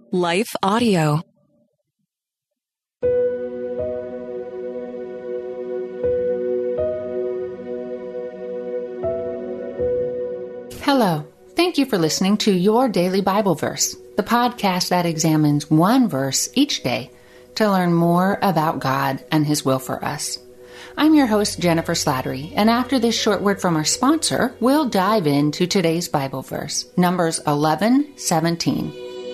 Life Audio. Hello. Thank you for listening to Your Daily Bible Verse, the podcast that examines one verse each day to learn more about God and His will for us. I'm your host, Jennifer Slattery, and after this short word from our sponsor, we'll dive into today's Bible verse, Numbers 11:17.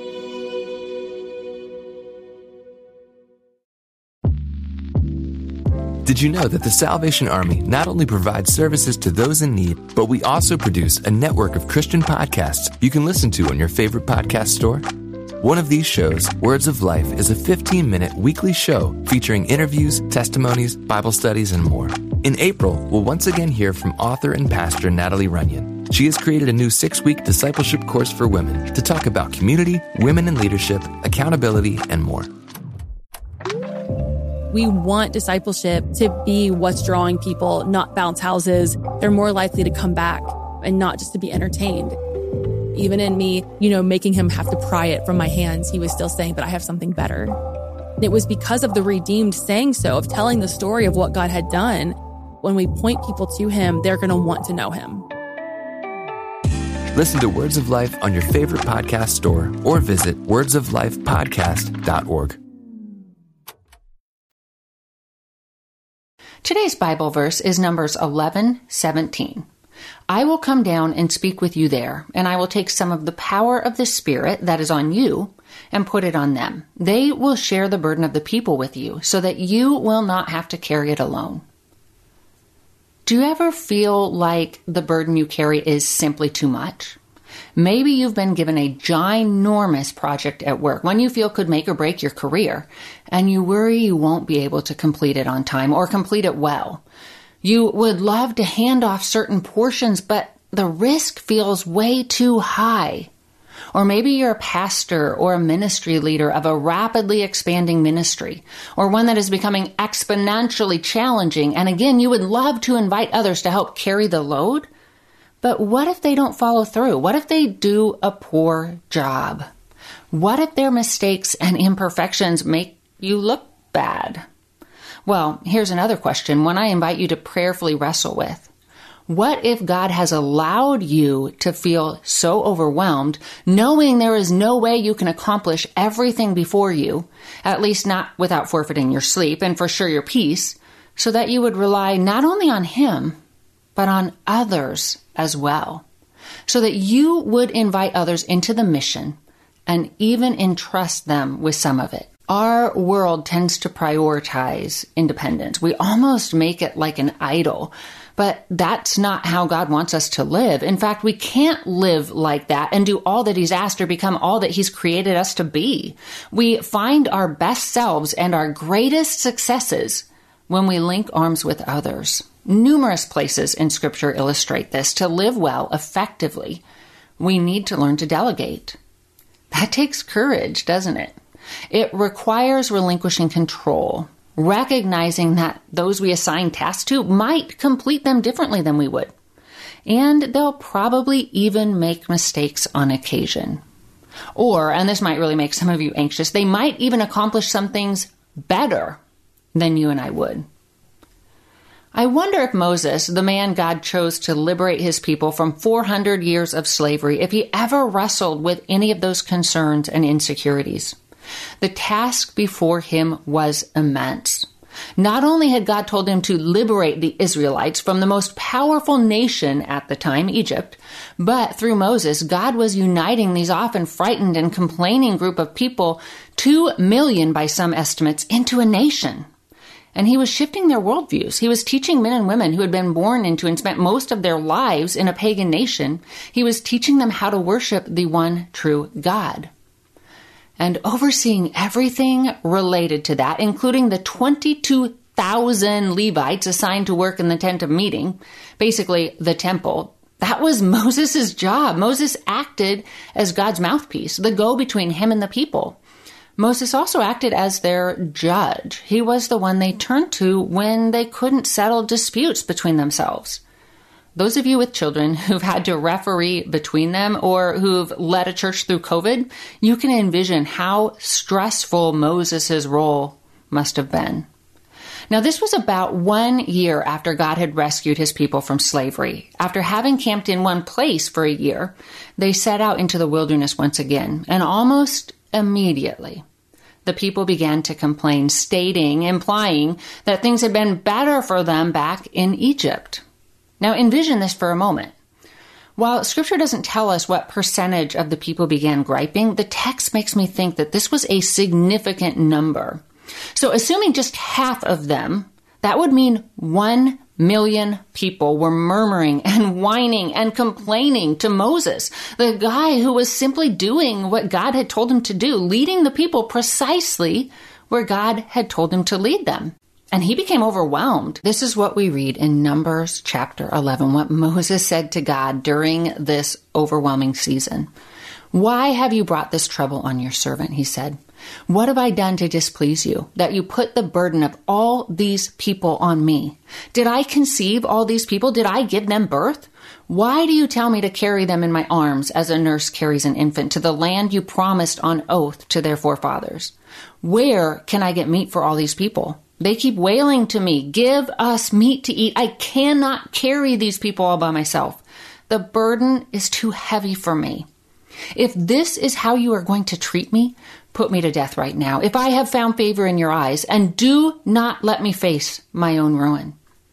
Did you know that the Salvation Army not only provides services to those in need, but we also produce a network of Christian podcasts you can listen to on your favorite podcast store? One of these shows, Words of Life, is a 15-minute weekly show featuring interviews, testimonies, Bible studies, and more. In April, we'll once again hear from author and pastor Natalie Runyon. She has created a new 6-week discipleship course for women to talk about community, women in leadership, accountability, and more. We want discipleship to be what's drawing people, not bounce houses. They're more likely to come back and not just to be entertained. Even in me, making him have to pry it from my hands, he was still saying, but I have something better. And it was because of the redeemed saying so, of telling the story of what God had done. When we point people to him, they're going to want to know him. Listen to Words of Life on your favorite podcast store or visit wordsoflifepodcast.org. Today's Bible verse is Numbers 11:17. I will come down and speak with you there, and I will take some of the power of the Spirit that is on you and put it on them. They will share the burden of the people with you, so that you will not have to carry it alone. Do you ever feel like the burden you carry is simply too much? Maybe you've been given a ginormous project at work, one you feel could make or break your career, and you worry you won't be able to complete it on time or complete it well. You would love to hand off certain portions, but the risk feels way too high. Or maybe you're a pastor or a ministry leader of a rapidly expanding ministry, or one that is becoming exponentially challenging, and again, you would love to invite others to help carry the load. But what if they don't follow through? What if they do a poor job? What if their mistakes and imperfections make you look bad? Well, here's another question, one I invite you to prayerfully wrestle with. What if God has allowed you to feel so overwhelmed, knowing there is no way you can accomplish everything before you, at least not without forfeiting your sleep and for sure your peace, so that you would rely not only on Him, but on others as well, so that you would invite others into the mission and even entrust them with some of it. Our world tends to prioritize independence. We almost make it like an idol, but that's not how God wants us to live. In fact, we can't live like that and do all that He's asked or become all that He's created us to be. We find our best selves and our greatest successes when we link arms with others. Numerous places in Scripture illustrate this. To live well, effectively, we need to learn to delegate. That takes courage, doesn't it? It requires relinquishing control, recognizing that those we assign tasks to might complete them differently than we would. And they'll probably even make mistakes on occasion. Or, and this might really make some of you anxious, they might even accomplish some things better than you and I would. I wonder if Moses, the man God chose to liberate his people from 400 years of slavery, if he ever wrestled with any of those concerns and insecurities. The task before him was immense. Not only had God told him to liberate the Israelites from the most powerful nation at the time, Egypt, but through Moses, God was uniting these often frightened and complaining group of people, 2 million by some estimates, into a nation. And He was shifting their worldviews. He was teaching men and women who had been born into and spent most of their lives in a pagan nation. He was teaching them how to worship the one true God. And overseeing everything related to that, including the 22,000 Levites assigned to work in the tent of meeting, basically the temple, that was Moses' job. Moses acted as God's mouthpiece, the go-between Him and the people. Moses also acted as their judge. He was the one they turned to when they couldn't settle disputes between themselves. those of you with children who've had to referee between them or who've led a church through COVID, you can envision how stressful Moses' role must have been. Now, this was about 1 year after God had rescued his people from slavery. After having camped in one place for a year, they set out into the wilderness once again, and almost immediately, the people began to complain, implying that things had been better for them back in Egypt. Now, envision this for a moment. While Scripture doesn't tell us what percentage of the people began griping, the text makes me think that this was a significant number. So assuming just half of them, that would mean 1 million people were murmuring and whining and complaining to Moses, the guy who was simply doing what God had told him to do, leading the people precisely where God had told him to lead them. And he became overwhelmed. This is what we read in Numbers chapter 11, what Moses said to God during this overwhelming season. "Why have you brought this trouble on your servant?" he said. "What have I done to displease you, that you put the burden of all these people on me? Did I conceive all these people? Did I give them birth? Why do you tell me to carry them in my arms as a nurse carries an infant to the land you promised on oath to their forefathers? Where can I get meat for all these people? They keep wailing to me, 'Give us meat to eat.' I cannot carry these people all by myself. The burden is too heavy for me. If this is how you are going to treat me, put me to death right now, if I have found favor in your eyes, and do not let me face my own ruin."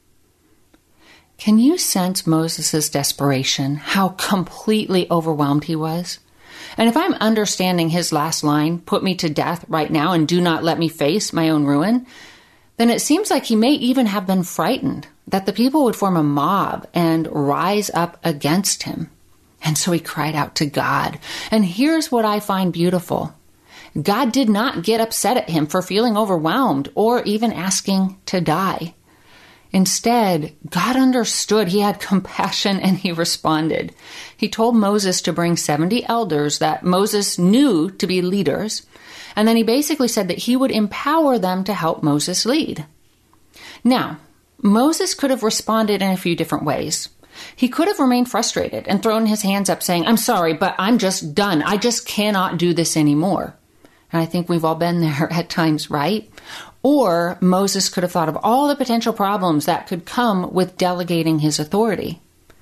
Can you sense Moses' desperation, how completely overwhelmed he was? And if I'm understanding his last line, "Put me to death right now and do not let me face my own ruin," then it seems like he may even have been frightened that the people would form a mob and rise up against him. And so he cried out to God. And here's what I find beautiful. God did not get upset at him for feeling overwhelmed or even asking to die. Instead, God understood. He had compassion and he responded. He told Moses to bring 70 elders that Moses knew to be leaders. And then he basically said that he would empower them to help Moses lead. Now, Moses could have responded in a few different ways. He could have remained frustrated and thrown his hands up saying, "I'm sorry, but I'm just done. I just cannot do this anymore." And I think we've all been there at times, right? Or Moses could have thought of all the potential problems that could come with delegating his authority.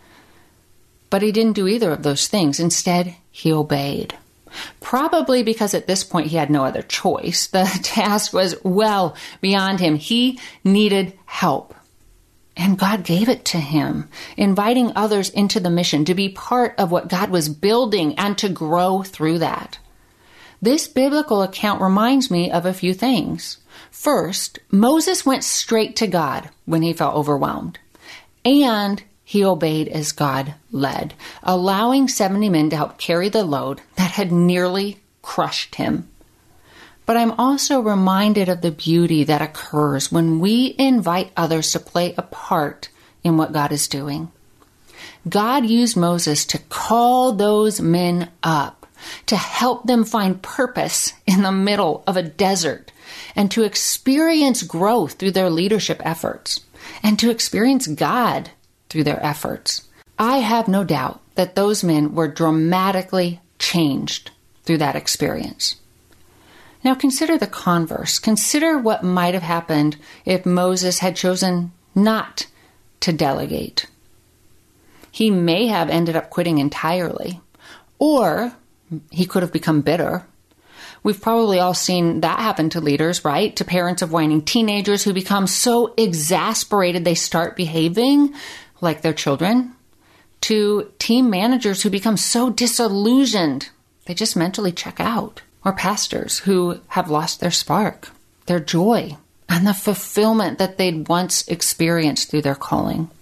But he didn't do either of those things. Instead, he obeyed. Probably because at this point he had no other choice. The task was well beyond him. He needed help. And God gave it to him, inviting others into the mission to be part of what God was building and to grow through that. This biblical account reminds me of a few things. First, Moses went straight to God when he felt overwhelmed, and he obeyed as God led, allowing 70 men to help carry the load that had nearly crushed him. But I'm also reminded of the beauty that occurs when we invite others to play a part in what God is doing. God used Moses to call those men up, to help them find purpose in the middle of a desert, and to experience growth through their leadership efforts, and to experience God through their efforts. I have no doubt that those men were dramatically changed through that experience. Now consider the converse. Consider what might have happened if Moses had chosen not to delegate. He may have ended up quitting entirely, or he could have become bitter. We've probably all seen that happen to leaders, right? To parents of whining teenagers who become so exasperated they start behaving like their children. To team managers who become so disillusioned they just mentally check out. Or pastors who have lost their spark, their joy, and the fulfillment that they'd once experienced through their calling.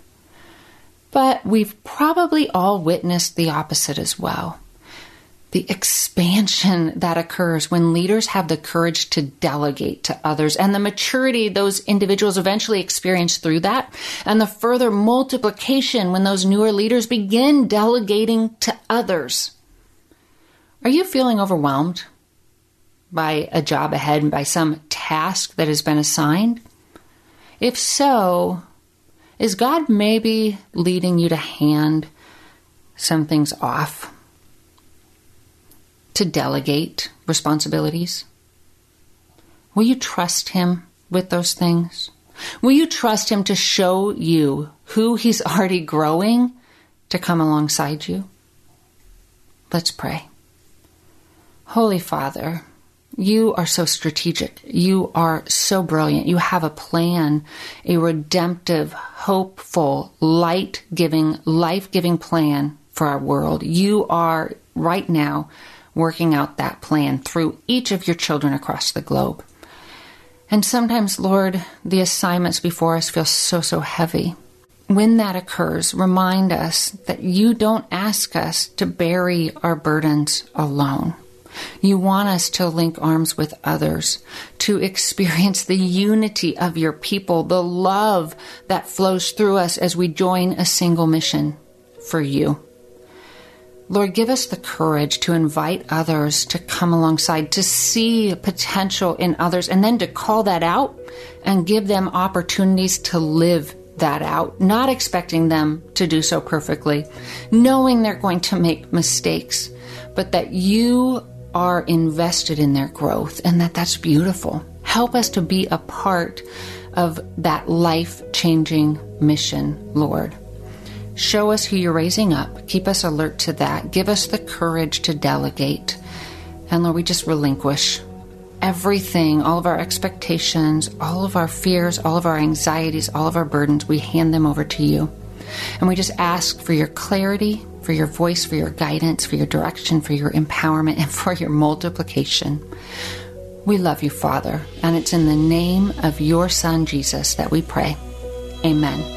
But we've probably all witnessed the opposite as well. The expansion that occurs when leaders have the courage to delegate to others, and the maturity those individuals eventually experience through that, and the further multiplication when those newer leaders begin delegating to others. Are you feeling overwhelmed by a job ahead and by some task that has been assigned? If so, Is God maybe leading you to hand some things off? To delegate responsibilities? Will you trust Him with those things? Will you trust Him to show you who He's already growing to come alongside you? Let's pray. Holy Father, you are so strategic. You are so brilliant. You have a plan, a redemptive, hopeful, light-giving, life-giving plan for our world. You are right now working out that plan through each of your children across the globe. And sometimes, Lord, the assignments before us feel so heavy. When that occurs, remind us that you don't ask us to bury our burdens alone. You want us to link arms with others, to experience the unity of your people, the love that flows through us as we join a single mission for you. Lord, give us the courage to invite others to come alongside, to see potential in others, and then to call that out and give them opportunities to live that out, not expecting them to do so perfectly, knowing they're going to make mistakes, but that you are invested in their growth and that's beautiful. Help us to be a part of that life-changing mission, Lord. Show us who you're raising up. Keep us alert to that. Give us the courage to delegate. And Lord, we just relinquish everything, all of our expectations, all of our fears, all of our anxieties, all of our burdens. We hand them over to you. And we just ask for your clarity, for your voice, for your guidance, for your direction, for your empowerment, and for your multiplication. We love you, Father, and it's in the name of your Son, Jesus, that we pray. Amen.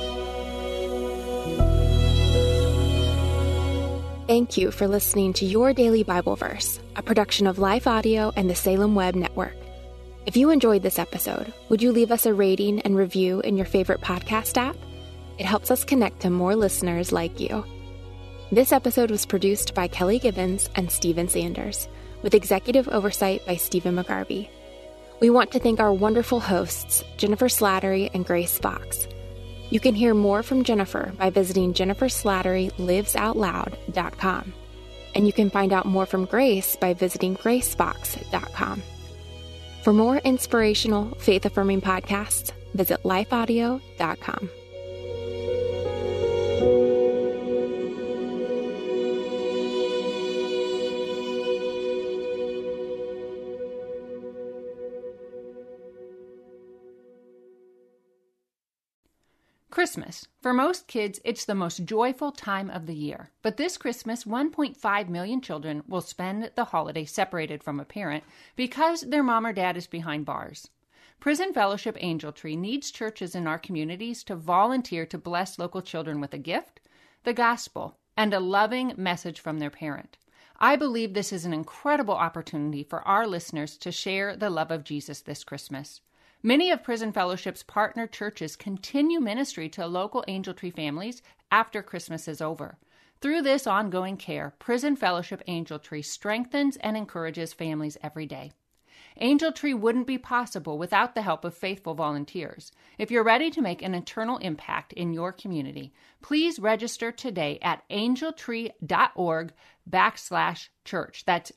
Thank you for listening to Your Daily Bible Verse, a production of Life Audio and the Salem Web Network. If you enjoyed this episode, would you leave us a rating and review in your favorite podcast app? It helps us connect to more listeners like you. This episode was produced by Kelly Gibbons and Stephen Sanders, with executive oversight by Stephen McGarvey. We want to thank our wonderful hosts, Jennifer Slattery and Grace Fox. You can hear more from Jennifer by visiting jenniferslatterylivesoutloud.com. And you can find out more from Grace by visiting gracefox.com. For more inspirational, faith-affirming podcasts, visit lifeaudio.com. Christmas. For most kids, it's the most joyful time of the year. But this Christmas, 1.5 million children will spend the holiday separated from a parent because their mom or dad is behind bars. Prison Fellowship Angel Tree needs churches in our communities to volunteer to bless local children with a gift, the gospel, and a loving message from their parent. I believe this is an incredible opportunity for our listeners to share the love of Jesus this Christmas. Many of Prison Fellowship's partner churches continue ministry to local Angel Tree families after Christmas is over. Through this ongoing care, Prison Fellowship Angel Tree strengthens and encourages families every day. Angel Tree wouldn't be possible without the help of faithful volunteers. If you're ready to make an eternal impact in your community, please register today at angeltree.org/church. That's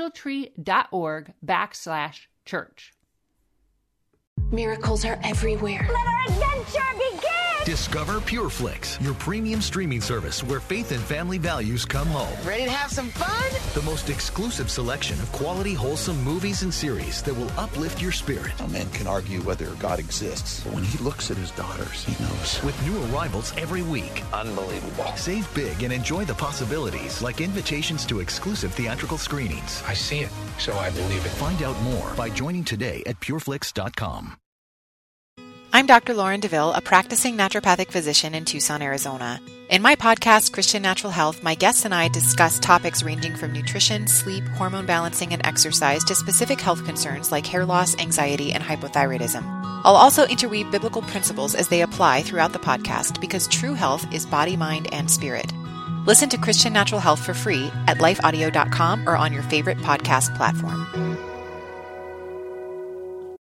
angeltree.org/church. Miracles are everywhere. Let our adventure begin! Discover PureFlix, your premium streaming service where faith and family values come home. Ready to have some fun? The most exclusive selection of quality, wholesome movies and series that will uplift your spirit. A man can argue whether God exists, but when he looks at his daughters, he knows. With new arrivals every week. Unbelievable. Save big and enjoy the possibilities, like invitations to exclusive theatrical screenings. I see it, so I believe it. Find out more by joining today at pureflix.com. I'm Dr. Lauren DeVille, a practicing naturopathic physician in Tucson, Arizona. In my podcast, Christian Natural Health, my guests and I discuss topics ranging from nutrition, sleep, hormone balancing, and exercise to specific health concerns like hair loss, anxiety, and hypothyroidism. I'll also interweave biblical principles as they apply throughout the podcast because true health is body, mind, and spirit. Listen to Christian Natural Health for free at lifeaudio.com or on your favorite podcast platform.